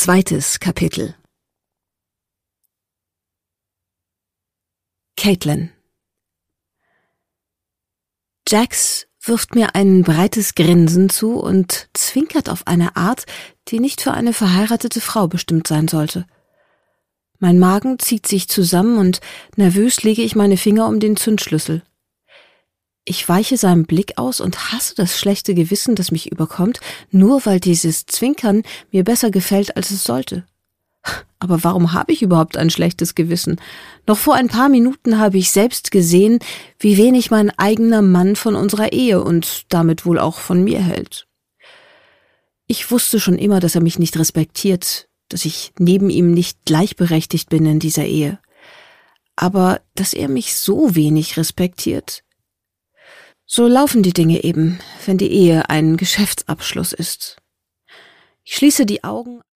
Zweites Kapitel. Caitlin. Jax wirft mir ein breites Grinsen zu und zwinkert auf eine Art, die nicht für eine verheiratete Frau bestimmt sein sollte. Mein Magen zieht sich zusammen und nervös lege ich meine Finger um den Zündschlüssel. Ich weiche seinem Blick aus und hasse das schlechte Gewissen, das mich überkommt, nur weil dieses Zwinkern mir besser gefällt, als es sollte. Aber warum habe ich überhaupt ein schlechtes Gewissen? Noch vor ein paar Minuten habe ich selbst gesehen, wie wenig mein eigener Mann von unserer Ehe und damit wohl auch von mir hält. Ich wusste schon immer, dass er mich nicht respektiert, dass ich neben ihm nicht gleichberechtigt bin in dieser Ehe. Aber dass er mich so wenig respektiert? So laufen die Dinge eben, wenn die Ehe ein Geschäftsabschluss ist. Ich schließe die Augen